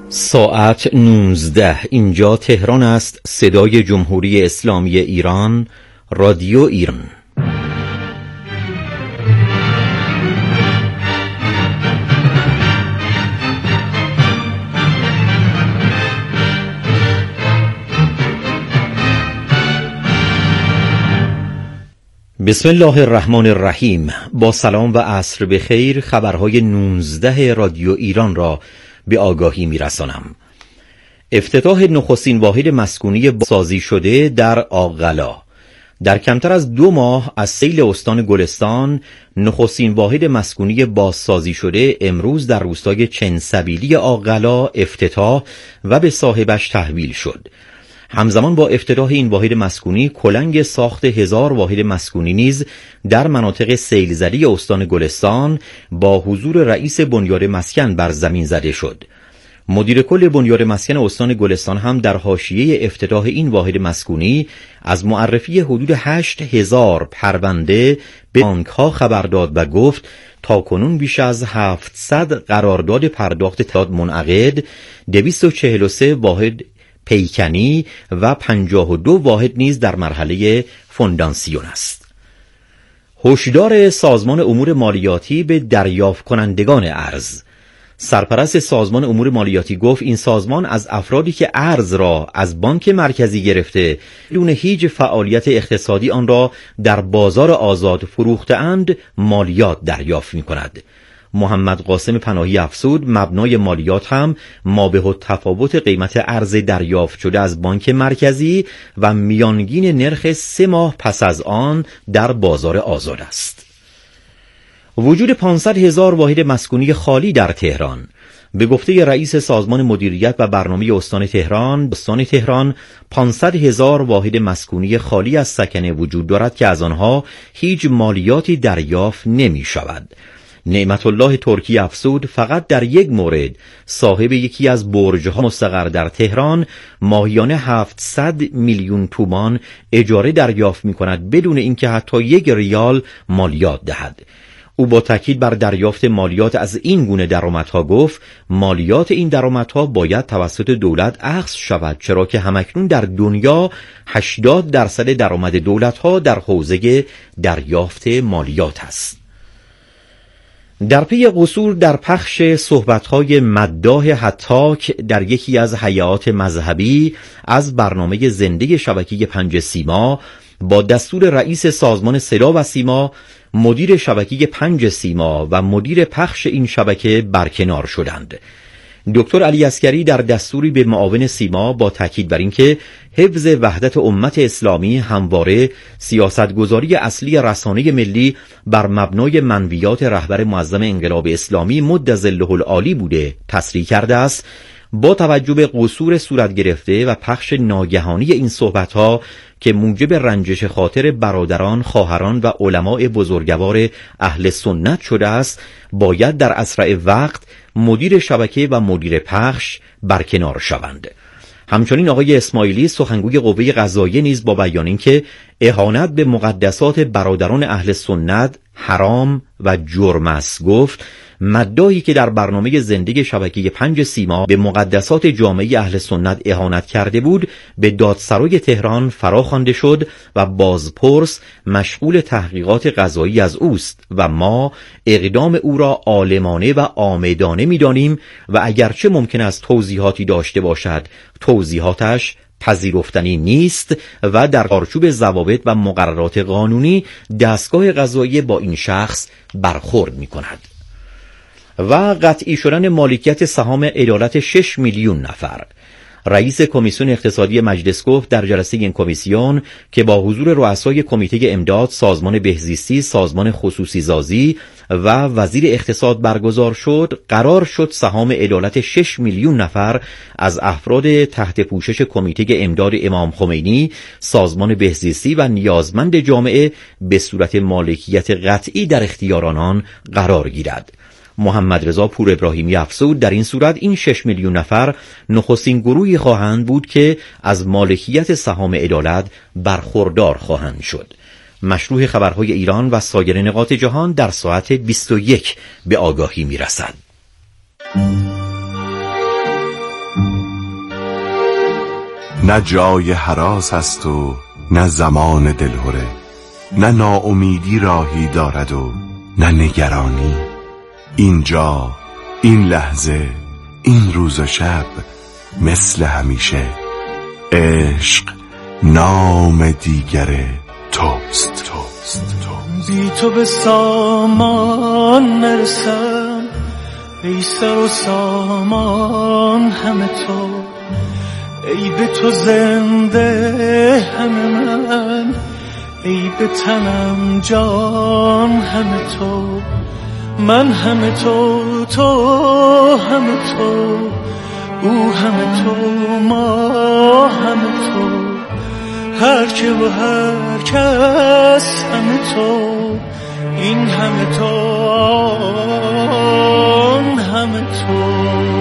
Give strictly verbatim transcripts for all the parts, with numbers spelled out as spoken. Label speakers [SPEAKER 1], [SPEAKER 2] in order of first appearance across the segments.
[SPEAKER 1] ساعت نوزده، اینجا تهران است. صدای جمهوری اسلامی ایران، رادیو ایران. بسم الله الرحمن الرحیم. با سلام و عصر بخیر، خبرهای نوزده رادیو ایران را به آگاهی می‌رسانم. افتتاح نخستین واحد مسکونی بازسازی شده در آق‌قلا. در کمتر از دو ماه از سیل استان گلستان، نخستین واحد مسکونی بازسازی شده امروز در روستای چنسبیلی آق‌قلا افتتاح و به صاحبش تحویل شد. همزمان با افتتاح این واحد مسکونی، کلنگ ساخت هزار واحد مسکونی نیز در مناطق سیل‌زده استان گلستان با حضور رئیس بنیاد مسکن بر زمین زده شد. مدیر کل بنیاد مسکن استان گلستان هم در حاشیه افتتاح این واحد مسکونی از معرفی حدود هشت هزار پرونده به بانک‌ها خبر داد و گفت تاکنون بیش از هفتصد قرارداد پرداخت تعهد منعقد، دویست و چهل و سه واحد پیکنی و پنجاه و دو واحد نیز در مرحله فونداسیون است. هشدار سازمان امور مالیاتی به دریافت کنندگان ارز. سرپرست سازمان امور مالیاتی گفت این سازمان از افرادی که ارز را از بانک مرکزی گرفته بدون هیچ فعالیت اقتصادی آن را در بازار آزاد فروخته‌اند مالیات دریافت می‌کند. محمد قاسم پناهی افزود مبنای مالیات هم مابه التفاوت قیمت ارز دریافت شده از بانک مرکزی و میانگین نرخ سه ماه پس از آن در بازار آزاد است. وجود پانصد هزار واحد مسکونی خالی در تهران. به گفته رئیس سازمان مدیریت و برنامه استان تهران، استان تهران پانصد هزار واحد مسکونی خالی از سکنه وجود دارد که از آنها هیچ مالیاتی دریافت نمی شود. نعمت الله ترکی افزود فقط در یک مورد صاحب یکی از برج‌ها مستقر در تهران ماهیانه هفتصد میلیون تومان اجاره دریافت می‌کند بدون اینکه حتی یک ریال مالیات دهد. او با تاکید بر دریافت مالیات از این گونه درآمدها گفت مالیات این درآمدها باید توسط دولت اخذ شود، چرا که همکنون در دنیا هشتاد درصد درآمد دولت‌ها در حوزه دریافت مالیات است. در پی قصور در پخش صحبت‌های مداح هتاک در یکی از هیئات مذهبی از برنامه زنده شبکه پنج سیما با دستور رئیس سازمان صدا و سیما، مدیر شبکه پنج سیما و مدیر پخش این شبکه برکنار شدند. دکتر علی عسکری در دستوری به معاون سیما با تاکید بر اینکه حفظ وحدت امت اسلامی همواره سیاستگزاری اصلی رسانه ملی بر مبنای منویات رهبر معظم انقلاب اسلامی مد ظله العالی بوده تصریح کرده است. با توجه به قصور صورت گرفته و پخش ناگهانی این صحبت‌ها که موجب رنجش خاطر برادران، خواهران و علماء بزرگوار اهل سنت شده است، باید در اسرع وقت مدیر شبکه و مدیر پخش برکنار شوند. همچنین آقای اسماعیلی سخنگوی قوه قضاییه نیز با بیان اینکه اهانت به مقدسات برادران اهل سنت حرام و جرم است گفت مداحی که در برنامه زنده شبکه پنج سیما به مقدسات جامعه اهل سنت اهانت کرده بود به دادسرای تهران فرا خوانده شد و بازپرس مشغول تحقیقات قضایی از اوست و ما اقدام او را عالمانه و عامدانه می‌دانیم و اگرچه ممکن است توضیحاتی داشته باشد توضیحاتش پذیرفتنی نیست و در چارچوب ضوابط و مقررات قانونی دستگاه قضایی با این شخص برخورد می‌کند. و قطعی شدن مالکیت سهام عدالت شش میلیون نفر. رئیس کمیسیون اقتصادی مجلس گفت در جلسه این کمیسیون که با حضور رؤسای کمیته امداد، سازمان بهزیستی، سازمان خصوصی سازی و وزیر اقتصاد برگزار شد، قرار شد سهام عدالت شش میلیون نفر از افراد تحت پوشش کمیته امداد امام خمینی، سازمان بهزیستی و نیازمند جامعه به صورت مالکیت قطعی در اختیار آنان قرار گیرد. محمد رضا پور ابراهیمی افزود در این صورت این شش میلیون نفر نخستین گروهی خواهند بود که از مالکیت سهام عدالت برخوردار خواهند شد. مشروع خبرهای ایران و سایر نقاط جهان در ساعت بیست و یک به آگاهی می رسد.
[SPEAKER 2] نه جای هراس است و نه زمان دلهره، نه ناامیدی راهی دارد و نه نگرانی. اینجا، این لحظه، این روز و شب مثل همیشه. عشق نام دیگر توست. توست توست.
[SPEAKER 3] بی تو به سامان نرسم، ای سر و سامان همه تو، ای به تو زنده همه من، ای به تنم جان همه تو، من همه تو، تو همه تو، او همه تو، ما همه تو، هر که و هر کس همه تو، این همه تو، آن همه تو.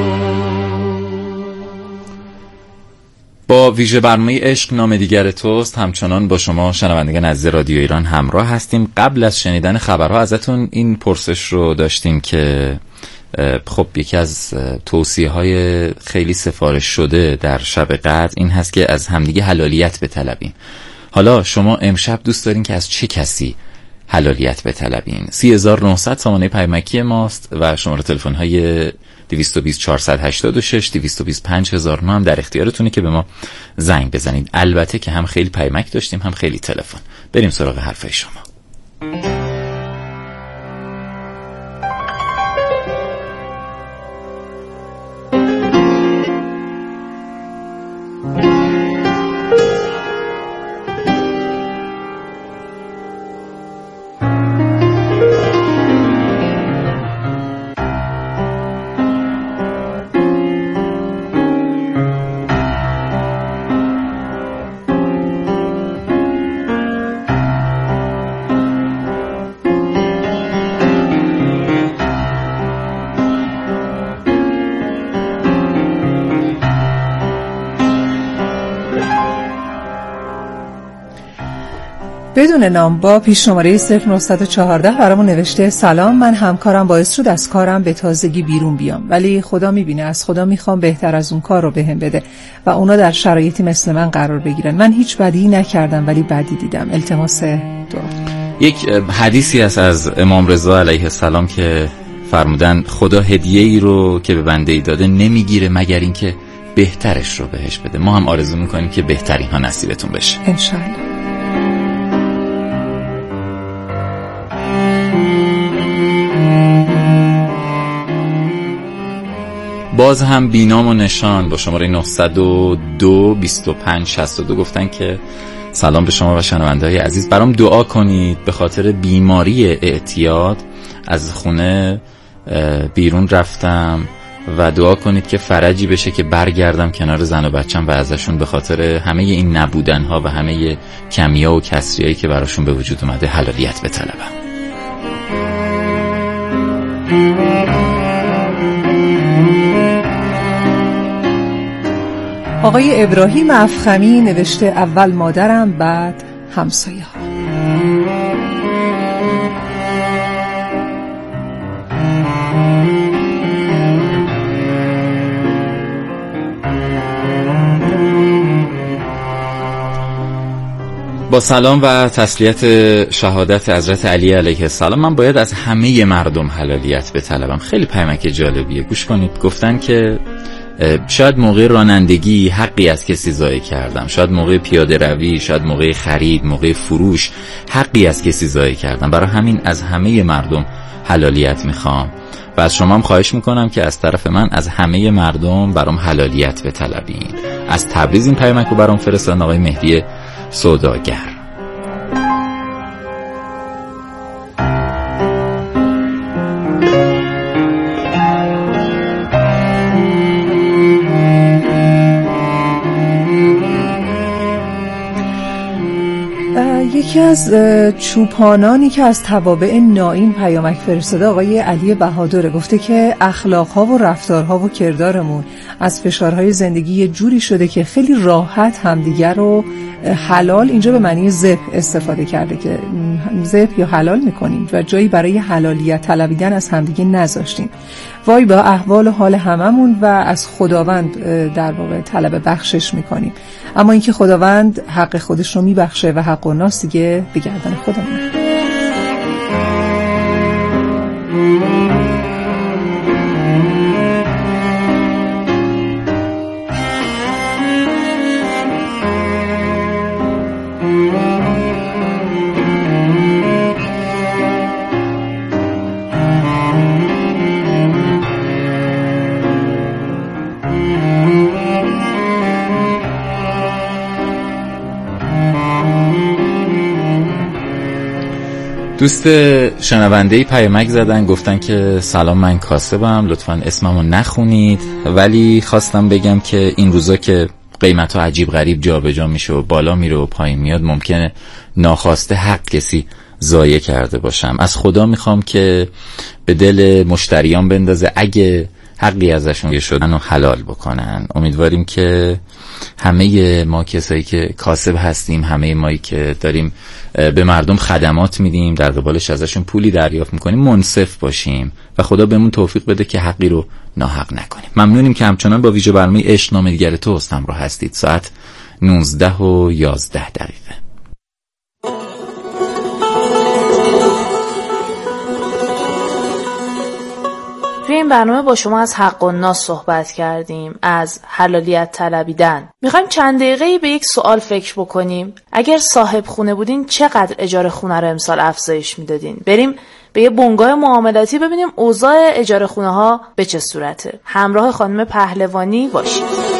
[SPEAKER 4] با ویژه برنامه عشق نام دیگر توست همچنان با شما شنوندگان عزیز رادیو ایران همراه هستیم. قبل از شنیدن خبرها ازتون این پرسش رو داشتیم که خب یکی از توصیه های خیلی سفارش شده در شب قدر این هست که از همدیگه حلالیت بطلبیم. حالا شما امشب دوست دارین که از چه کسی حلالیت بطلبین؟ سی هزار و نهصد سامانه پیامکی ماست و شماره تلفن های دویست و بیست چهارصد و هشتاد و شش دویست و بیست پنج هزار هم در اختیارتونه که به ما زنگ بزنید. البته که هم خیلی پیامک داشتیم هم خیلی تلفن. بریم سراغ حرفای شما.
[SPEAKER 5] بدون نام با پیش شماره صفر نه یک چهار برامون نوشته سلام، من همکارم باعث شد از کارم به تازگی بیرون بیام، ولی خدا میبینه، از خدا میخوام بهتر از اون کار رو بهم بده و اونا در شرایطی مثل من قرار بگیرن. من هیچ بدی نکردم ولی بدی دیدم. التماس دعا.
[SPEAKER 4] یک حدیثی هست از امام رضا علیه السلام که فرمودن خدا هدیه ای رو که به بنده ای داده نمیگیره مگر اینکه بهترش رو بهش بده. ما هم آرزو میکنیم که بهترین ها نصیبتون بشه
[SPEAKER 5] انشالله.
[SPEAKER 4] باز هم بینام و نشان با شماره نهصد و دو بیست و پنج شصت و دو گفتن که سلام به شما و شنونده‌های عزیز، برام دعا کنید به خاطر بیماری اعتیاد از خونه بیرون رفتم و دعا کنید که فرجی بشه که برگردم کنار زن و بچم و ازشون به خاطر همه این نبودنها و همه کمیا و کسریایی که براشون به وجود اومده حلالیت بطلبم.
[SPEAKER 5] آقای ابراهیم افخمی نوشته اول مادرم بعد همسایه ها.
[SPEAKER 4] با سلام و تسلیت شهادت حضرت علی علیه السلام، من باید از همه مردم حلالیت بطلبم. خیلی پیامک جالبیه، گوش کنید. گفتن که شاید موقع رانندگی حقی از کسی ضایع کردم، شاید موقع پیاده روی، شاید موقع خرید، موقع فروش حقی از کسی ضایع کردم، برای همین از همه مردم حلالیت میخوام و از شما هم خواهش میکنم که از طرف من از همه مردم برام حلالیت بطلبین. از تبریز این پیامک رو برام فرستادن آقای مهدی سوداگر.
[SPEAKER 5] یکی از چوپانانی که از توابع نائین پیامک فرستاده آقای علی بهادره، گفته که اخلاقها و رفتارها و کردارمون از فشارهای زندگی یه جوری شده که خیلی راحت همدیگر رو حلال، اینجا به معنی ذبح استفاده کرده که ذبح یا حلال میکنیم و جایی برای حلالیت طلبیدن از همدیگه نذاشتیم وای با احوال و حال هممون و از خداوند در واقع طلب بخشش میکنیم. اما اینکه خداوند حق خودش رو میبخشه و حق و ناس دیگه به گردن خودمونه.
[SPEAKER 4] دوست شنونده‌ای پیامک زدن گفتن که سلام من کاسبم، لطفاً اسممو نخونید، ولی خواستم بگم که این روزا که قیمت‌ها عجیب غریب جابجا میشه و بالا میره و پایین میاد، ممکنه ناخواسته حق کسی ضایع کرده باشم. از خدا میخوام که به دل مشتریان بندازه اگه حقی ازشون شدن و حلال بکنن. امیدواریم که همه ما کسایی که کاسب هستیم، همه مایی که داریم به مردم خدمات میدیم، در قبالش ازشون پولی دریافت میکنیم، منصف باشیم و خدا بهمون توفیق بده که حقی رو ناحق نکنیم. ممنونیم که همچنان با ویژه برنامه عشق نامه دیگر توست همراه هستید. ساعت نوزده و یازده دقیقه.
[SPEAKER 6] توی این برنامه با شما از حق و ناس صحبت کردیم، از حلالیت طلبیدن. میخوایم چند دقیقه‌ای به یک سوال فکر بکنیم. اگر صاحب خونه بودین چقدر اجاره خونه رو امسال افزایش میدادین؟ بریم به یه بنگاه معاملاتی ببینیم اوضاع اجاره خونه ها به چه صورته. همراه خانم پهلوانی باشید.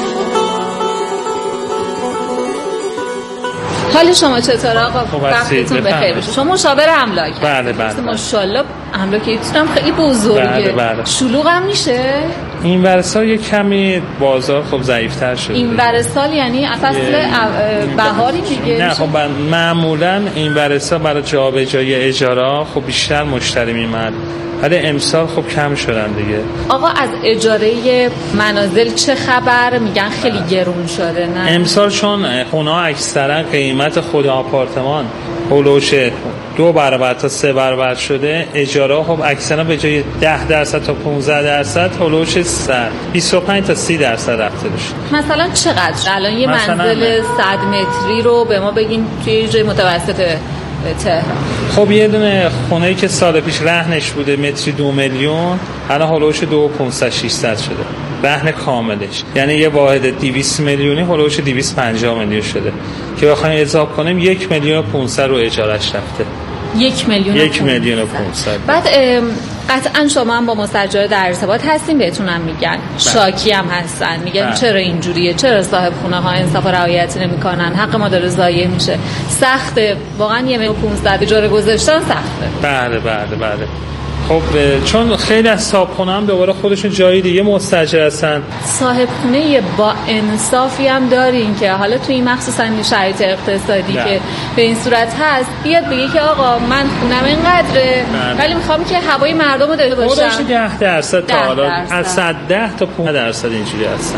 [SPEAKER 7] حال شما چطوره آقا؟ وقتتون بخیر باشه. شما مشاور املاک؟
[SPEAKER 8] بله بله.
[SPEAKER 7] ماشاءالله املاکتون هم خیلی بزرگه.
[SPEAKER 8] بله بله.
[SPEAKER 7] شلوغ هم میشه؟
[SPEAKER 8] این ورسال یک کمی بازار خب ضعیف‌تر شده.
[SPEAKER 7] این ورسال یعنی فصل بهاری دیگه؟
[SPEAKER 8] نه خب معمولا این ورسال برای جابجایی اجاره خب بیشتر مشتری میاد. ولی امسال خب کم شدن دیگه.
[SPEAKER 7] آقا از اجاره منازل چه خبر؟ میگن خیلی گرون شده. نه
[SPEAKER 8] امسال چون خونه ها اکثرا قیمت خود آپارتمان هولوش دو برابر تا سه برابر شده، اجاره خب اکثرا به جای ده درصد تا پانزده درصد هولوش سر بیست و پنج تا سی درصد رفته بشه.
[SPEAKER 7] مثلا چقدر الان یه منزل صد متری رو به ما بگین توی جای متوسط تهران؟
[SPEAKER 8] خب یه دونه خونه‌ای که سال پیش رهنش بوده متری دو میلیون، الان هولوش دو و پانصد ششصد شده رهن کاملش، یعنی یه واحد دویست میلیونی هولوش دویست و پنجاه میلیون شده که بخوایم حساب کنیم یک میلیون و پانصد رو اجارش رفته.
[SPEAKER 7] یک میلیون
[SPEAKER 8] یک میلیون و پانصد.
[SPEAKER 7] بعد قطعا شما هم با مستاجر در ارتباط هستین، بهتون هم میگن شاکی هم هستن، میگن بله. چرا اینجوریه، چرا صاحب خونه ها انصاف و رعایت نمیکنن، حق ما داره ضایع میشه. سخته واقعا. یه میلیون و پانصد اجاره گذاشتن سخته.
[SPEAKER 8] بله بله بله. خب چون خیلی از صاحب خونه هم دوباره خودشون جای دیگه مستاجر هستن.
[SPEAKER 7] صاحب خونه با انصافی هم دارین که حالا توی این مخصوصا این شرایط اقتصادی نه. که به این صورت هست بیاد بگه که آقا من خونم اینقدره ولی میخوام که هوای مردم رو داشته باشم.
[SPEAKER 8] خودش ده درصد تا حالا از صد ده تا پانزده درصد اینجوری هستن.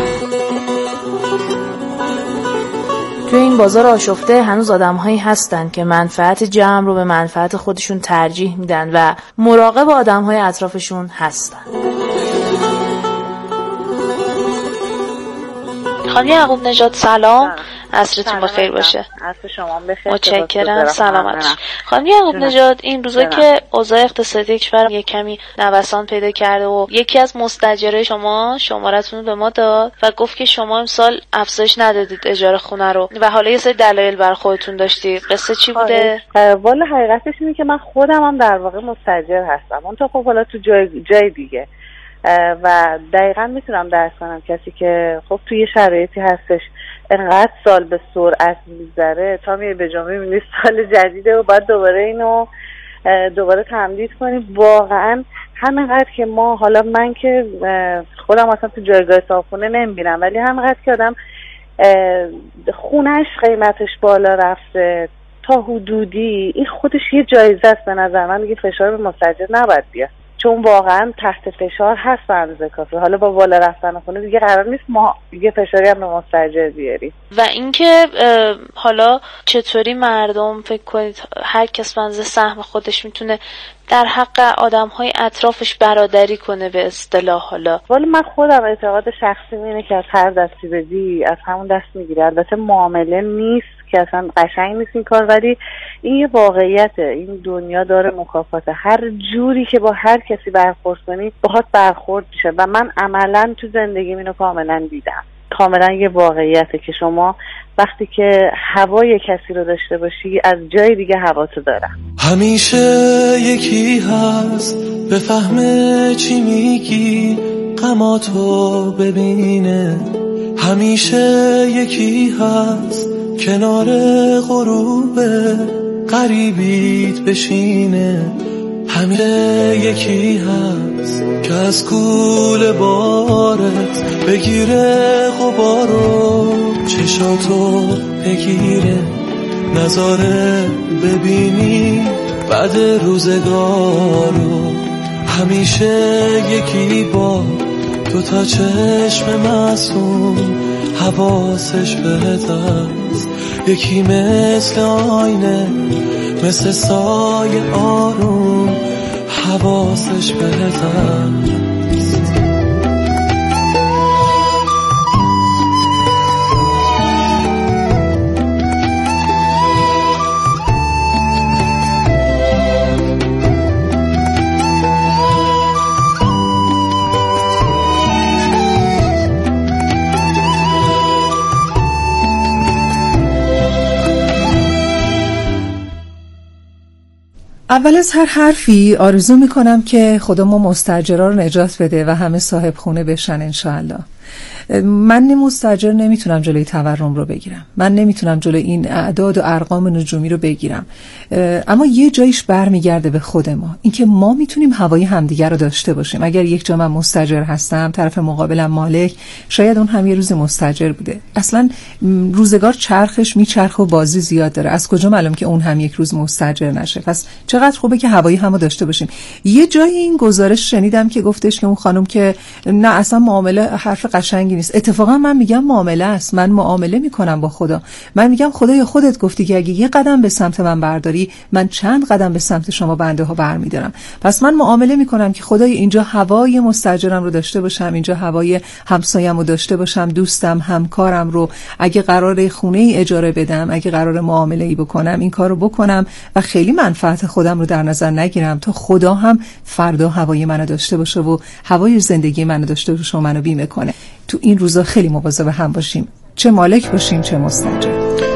[SPEAKER 6] توی این بازار آشفته هنوز آدم‌هایی هستن که منفعت جمع رو به منفعت خودشون ترجیح میدن و مراقب آدم‌های اطرافشون هستن.
[SPEAKER 9] خانم یعقوب نژاد سلام، عصرتون بخیر باشه.
[SPEAKER 10] عصر شما بخیر.
[SPEAKER 9] متشکرم. سلامت. خانم یعقوب نژاد این روزا که اوضاع اقتصادی کشور یک کمی نوسان پیدا کرده و یکی از مستاجرای شما شمارتون به ما داد و گفت که شما امسال افزایش ندادید اجاره خونه رو و حالا یه سری دلایل بر خودتون داشتید. قصه چی بوده؟
[SPEAKER 10] والا حقیقتش اینه که من خودم هم در واقع مستاجر هستم، اون تو خب حالا تو جای جای دیگه و دقیقاً میتونم درک کنم کسی که خب توی شرایطی هستش انقدر سال به سرعت میگذره تا میای به جامعه میبینی سال جدیده و بعد دوباره اینو دوباره تمدید کنیم. واقعا همینقدر که ما، حالا من که خودم اصلا تو جایگاه صاحبخونه نمیبینم، ولی همینقدر که آدم خونهش قیمتش بالا رفته تا حدودی، این خودش یه جایزه است به نظر من. دیگه فشار به مستاجر نباید بیاد چون واقعا تحت فشار هست به اندازه کافی. حالا با بالا رفتن خونه دیگه قرار نیست ما دیگه فشاری هم به مستاجر بیاریم.
[SPEAKER 9] و اینکه حالا چطوری مردم فکر کنید هر کس بنز سهم خودش میتونه در حق آدم‌های اطرافش برادری کنه به اصطلاح. حالا
[SPEAKER 10] ولی من خودم اعتقاد شخصی اینه که از هر دستی بدی از همون دست میگیره. البته معامله نیست که اصلا قشنگ نیست این کار، ولی این یه واقعیته. این دنیا داره مکافات، هر جوری که با هر کسی برخورد کنی باهات برخورد میشه و من عملا تو زندگیم اینو کاملا دیدم. کاملا یه واقعیته که شما وقتی که هوای کسی رو داشته باشی از جای دیگه هواتو دارم.
[SPEAKER 3] همیشه یکی هست بفهمه چی میگی، غماتو ببینه. همیشه یکی هست کنار غروب غریبیت بشینه. همیشه یکی هست که از کوله بارت بگیره غبارو، چشاتو بگیره نظاره ببینی بعد روزگارو. همیشه یکی با دو تا چشم معصوم حواسش بهت است، یکی مثل آینه مثل سایه آروم حواسش بهت است.
[SPEAKER 5] اول از هر حرفی آرزو میکنم که خدا ما مستاجرها رو نجات بده و همه صاحب خونه بشن انشاءالله. من مستاجر نمیتونم جلوی تورم رو بگیرم، من نمیتونم جلوی این اعداد و ارقام نجومی رو بگیرم، اما یه جایش برمیگرده به خود ما، اینکه ما میتونیم هوای همدیگر رو داشته باشیم. اگر یک جا من مستاجر هستم، طرف مقابلم مالک، شاید اون هم یه روز مستاجر بوده. اصلا روزگار چرخش میچرخه و بازی زیاد داره، از کجا معلوم که اون هم یک روز مستاجر نشه؟ پس چقدر خوبه که هوای همو داشته باشیم. یه جایی این گزارش شنیدم که گفتش که اون خانم که نه اصلا معامله حرف قشنگی نیست. اتفاقا من میگم معامله است، من معامله میکنم با خدا. من میگم خدایا خودت گفتی که اگه یه قدم به سمت من برداری من چند قدم به سمت شما بنده ها برمیدارم. پس من معامله میکنم که خدایا اینجا هوای مستاجرم رو داشته باشم، اینجا هوای همسایم رو داشته باشم، دوستم، همکارم رو اگه قراره خونه ای اجاره بدم، اگه قراره معامله ای بکنم این کارو بکنم و خیلی منفعت خودم رو در نظر نگیرم تا خدا هم فردا هوای منو داشته باشه و هوای زندگی منو داشته باشه و منو بیمه کنه. تو این روزا خیلی مواظب هم باشیم، چه مالک باشیم چه مستاجر.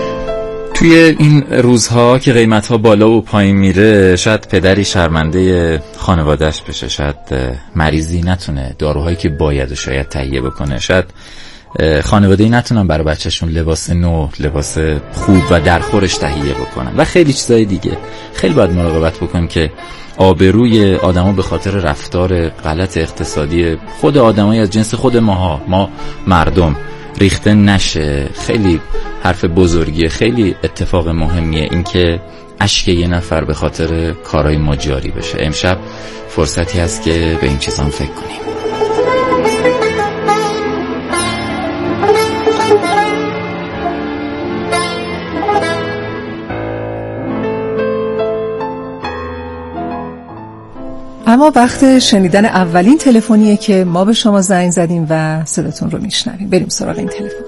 [SPEAKER 4] توی این روزها که قیمت‌ها بالا و پایین میره، شاید پدری شرمنده خانواده‌اش بشه، شاید مریضی نتونه داروهایی که باید و شاید تهیه بکنه، شاید خانواده‌ای نتونن برای بچه‌شون لباس نو، لباس خوب و درخورش تهیه بکنن و خیلی چیزای دیگه. خیلی باید مراقبت بکنیم که آبروی آدما به خاطر رفتار غلط اقتصادی خود آدمای از جنس خود ماها، ما مردم، ریخته نشه. خیلی حرف بزرگیه، خیلی اتفاق مهمیه اینکه اشک یه نفر به خاطر کارهای ما جاری بشه. امشب فرصتی هست که به این چیزا فکر کنیم.
[SPEAKER 5] اما وقت شنیدن اولین تلفنیه که ما به شما زنگ زدیم و صداتون رو میشنویم. بریم سراغ این تلفن.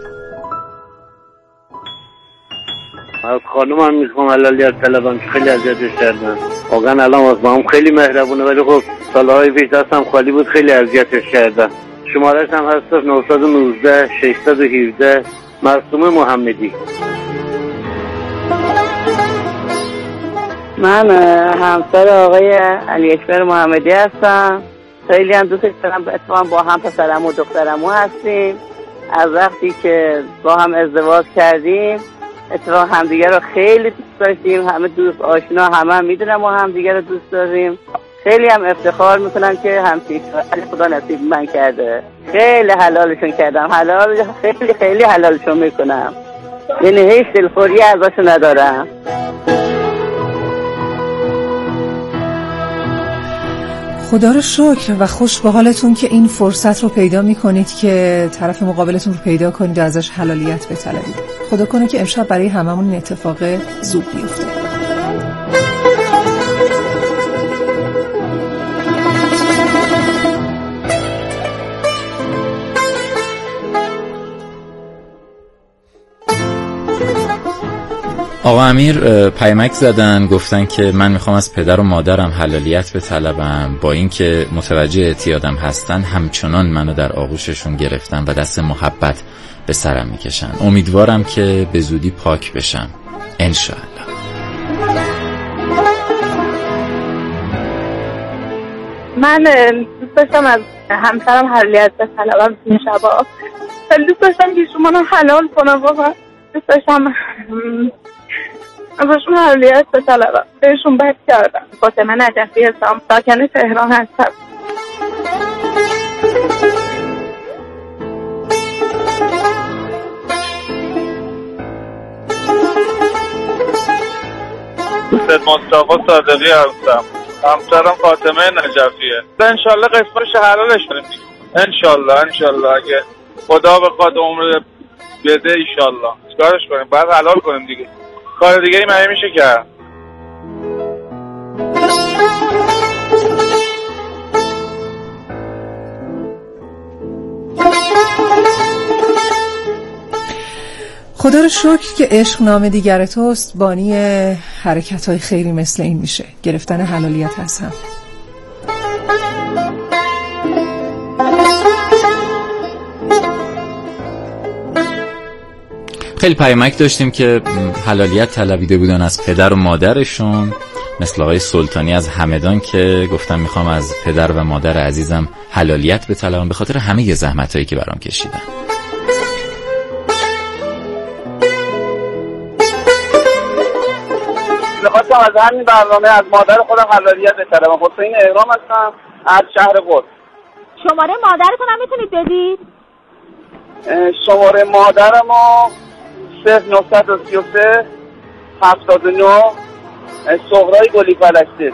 [SPEAKER 11] از خانومم میخوام حلالیت طلبم که خیلی اذیتش کردن. واقعا الان واسه هم خیلی مهربونه، ولی خب سالهای پیش دستم خالی بود، خیلی اذیتش کردن. شمارش هم هست نه یک نه شش یک هفت مرسوم محمدی.
[SPEAKER 12] من همسر آقای علی اکبر محمدی هستم. خیلی هم دوستش دارم، اتفاقا با هم پسرم و دخترمو هستیم. از وقتی که با هم ازدواج کردیم اتفاقا همدیگه رو خیلی دوست داشتیم، همه دوست آشنا همه هم میدونم و همدیگه رو دوست داریم. خیلی هم افتخار میکنم که همچین شوهری خدا نصیب من کرده. خیلی حلالشون کردم، حلال خیلی خیلی حلالشون میکنم، یعنی هیچ دلخوری ازشون ندارم.
[SPEAKER 5] خدا رو شکر و خوش به حالتون که این فرصت رو پیدا میکنید که طرف مقابلتون رو پیدا کنید و ازش حلالیت بطلبید. خدا کنه که امشب برای هممون این اتفاق زود بیفته.
[SPEAKER 4] آقا امیر پیامک زدن گفتن که من میخوام از پدر و مادرم حلالیت بطلبم، با اینکه متوجه اعتیادم هستن همچنان منو در آغوششون گرفتن و دست محبت به سرم میکشن. امیدوارم که به زودی پاک بشم انشاءالله.
[SPEAKER 13] من دوست داشتم از همسرم حلالیت بطلبم این شبا. خیلی دوست داشتم که شما رو حلال کنم. واقعا دوست داشتم ازشون حلالیت بطلبم. بهشون بد کردم. فاطمه نجفی هستم، ساکن تهران هستم.
[SPEAKER 14] دوست مصطفی صادقی هستم، همسرم فاطمه نجفیه. انشالله قسمتش حلالش کنیم انشالله. انشالله اگه خدا بخواد عمر بده انشالله چیکارش کنیم، باید حلال کنیم دیگه، کار دیگه ای معنی میشه کرد.
[SPEAKER 5] خدا رو شکر که عشق نام دیگر توست بانی حرکت های خیری مثل این میشه، گرفتن حلالیت هست هم.
[SPEAKER 4] خیلی پیامک داشتیم که حلالیت طلبیده بودن از پدر و مادرشون، مثل آقای سلطانی از همدان که گفتم میخوام از پدر و مادر عزیزم حلالیت بطلبم به خاطر همه زحمتایی که برام کشیدن.
[SPEAKER 15] میخواستم از همین برنامه از مادر خودم حلالیت بطلبم. حسین احرام هستم از شهر قدس.
[SPEAKER 16] شماره مادرتون هم میتونید بدید؟
[SPEAKER 15] شماره مادرمو صفر نهصد و سی و سه هفتاد و نه صغرای گلی فلسطین.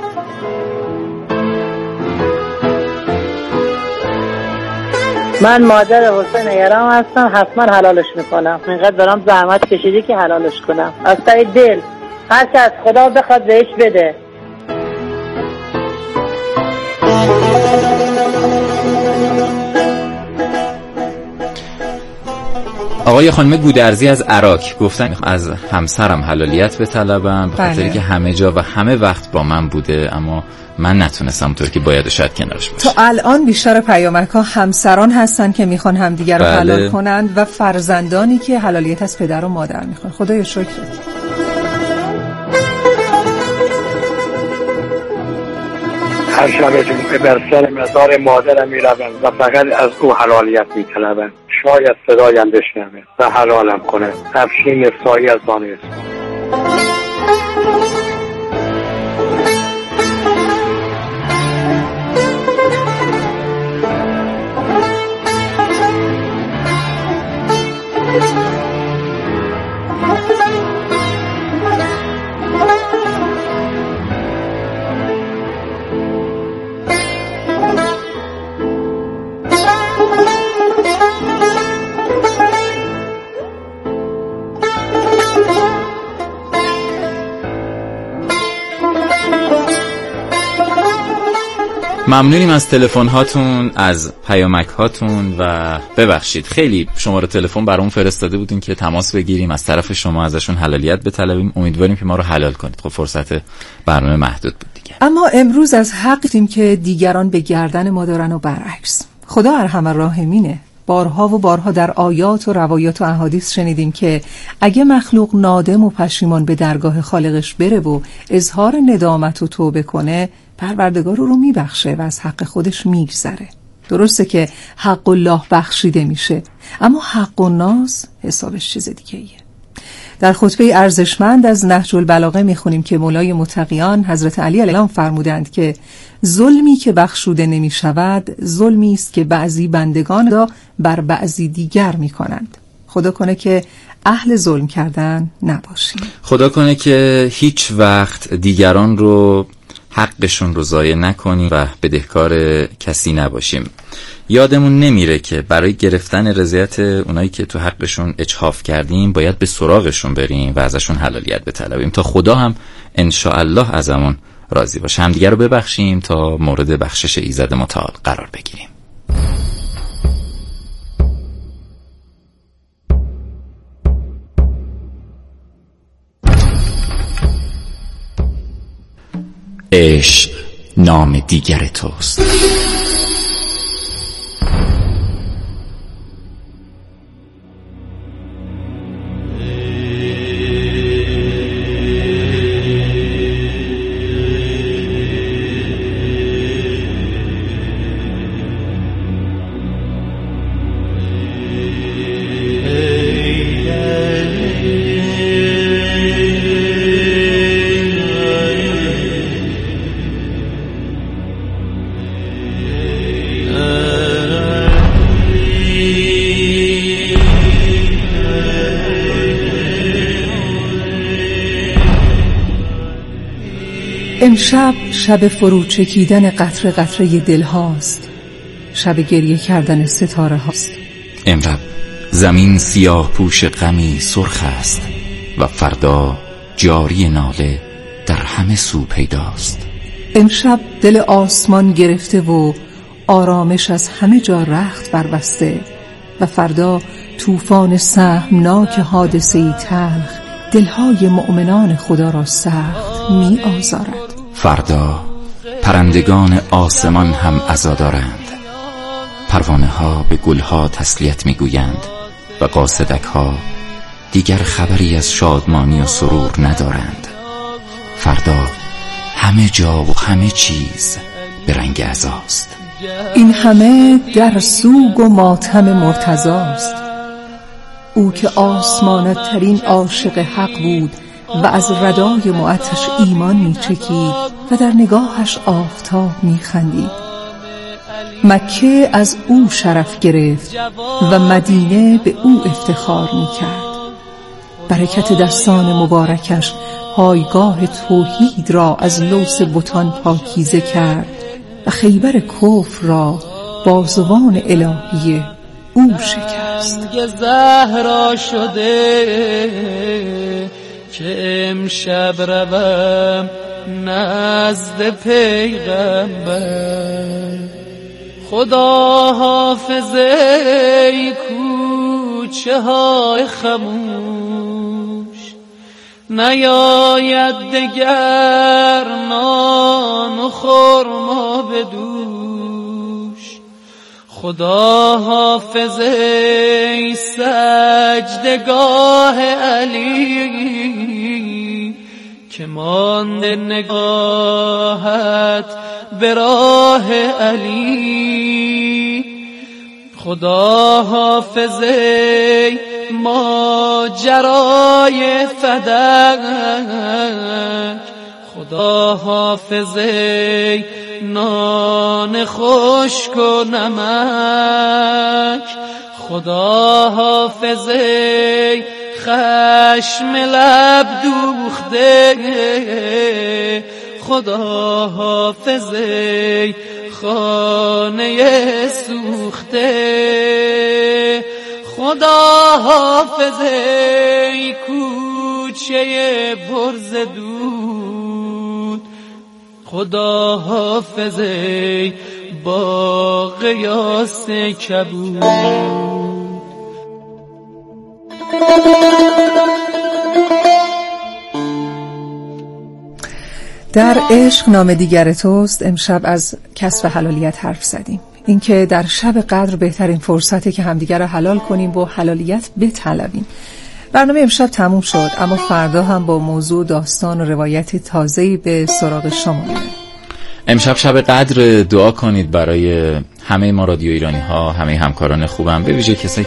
[SPEAKER 12] من مادر حسین احرام هستم، حتما حلالش میکنم. اینقدر دارم زحمت کشیدی که حلالش کنم از ته دل. هر که از خدا بخواد بهش بده.
[SPEAKER 4] آقای خانم گودرزی از عراق گفتن از همسرم حلالیت بطلبم به خاطری که همه جا و همه وقت با من بوده، اما من نتونستم اونطور که باید شاید کنارش باشم.
[SPEAKER 5] تا الان بیشتر پیامک ها همسران هستن که میخوان همدیگر رو بله. حلال کنند و فرزندانی که حلالیت از پدر و مادر میخوان. خدایا شکرت.
[SPEAKER 17] هر شب جمعه بر سر مزار مادرم میروم و فقط از او حلالیت میطلبم. شاید صدایم بشنوه و حلالم کنه. افشین سایی از دانست.
[SPEAKER 4] ممنونیم از تلفن هاتون، از پیامک هاتون و ببخشید خیلی شماره تلفن برامون فرستاده بودین که تماس بگیریم از طرف شما ازشون حلالیت بطلبیم. امیدواریم که ما رو حلال کنید. خب فرصت برنامه محدود بود دیگه.
[SPEAKER 5] اما امروز از حق دیم که دیگران به گردن ما دارن و برعکس. خدا ارحم الراحمینه. بارها و بارها در آیات و روایات و احادیث شنیدیم که اگه مخلوق نادم و پشیمان به درگاه خالقش بره و اظهار ندامت و توبه کنه، پروردگار رو میبخشه و از حق خودش میگذره. درسته که حق الله بخشیده میشه، اما حق الناس حسابش چیز دیگه ایه. در خطبه ارزشمند از نهج البلاغه میخونیم که مولای متقیان حضرت علی علیه السلام فرمودند که ظلمی که بخشوده نمیشود ظلمی است که بعضی بندگان را بر بعضی دیگر میکنند. خدا کنه که اهل ظلم کردن نباشیم.
[SPEAKER 4] خدا کنه که هیچ وقت دیگران رو حقشون رو ضایع نکنیم و بدهکار کسی نباشیم. یادمون نمیره که برای گرفتن رضایت اونایی که تو حقشون اجحاف کردیم باید به سراغشون بریم و ازشون حلالیت بطلبیم تا خدا هم انشاءالله ازمون راضی باشه. هم دیگه رو ببخشیم تا مورد بخشش ایزد متعال قرار بگیریم. عشق نام دیگر توست.
[SPEAKER 5] امشب شب فرو چکیدن قطره قطره دل هاست، شب گریه کردن ستاره هاست.
[SPEAKER 4] امشب زمین سیاه پوش غمی سرخ است و فردا جاری ناله در همه سو پیداست.
[SPEAKER 5] امشب دل آسمان گرفته و آرامش از همه جا رخت بربسته و فردا طوفان سهمناک حادثه‌ای تلخ دلهای مؤمنان خدا را سخت می آزارد.
[SPEAKER 4] فردا پرندگان آسمان هم عزا دارند، پروانه ها به گل ها تسلیت می گویند و قاصدک ها دیگر خبری از شادمانی و سرور ندارند. فردا همه جا و همه چیز به رنگ عزاست.
[SPEAKER 5] این همه در سوگ و ماتم مرتضاست. او که آسمانت ترین عاشق حق بود و از ردای معطش ایمان می چکید و در نگاهش آفتاب می خندید. مکه از او شرف گرفت و مدینه به او افتخار می کرد. برکت دستان مبارکش پایگاه توحید را از لوث بتان پاکیزه کرد و خیبر کفر را بازوان الهی او شکست.
[SPEAKER 3] زهرا شده که امشب روم نزد پیغمبر. خدا حافظ ای کوچه های خموش، نیاید دگر نان و خرما بدوش. خدا حافظ ای سجدگاه علی، که مانده نگاهت به راه علی. خدا حافظ ای ماجرای فدک، خدا حافظ ای نان خشک و نمک. خدا حافظ ای خشم لب دوخته، خدا حافظ ای خانه سوخته. خدا حافظ ای کوچه برز دود، خدا حافظ ای باغ یاس کبود.
[SPEAKER 5] در عشق نام دیگر توست امشب از کسب حلالیت حرف زدیم. اینکه در شب قدر بهترین فرصته که همدیگر را حلال کنیم و حلالیت بطلبیم. برنامه امشب تموم شد، اما فردا هم با موضوع داستان و روایت تازه‌ای به سراغ شما میریم.
[SPEAKER 4] امشب شب قدر، دعا کنید برای همه ما رادیو ایرانی ها، همه همکاران خوبم، به ویژه کسایی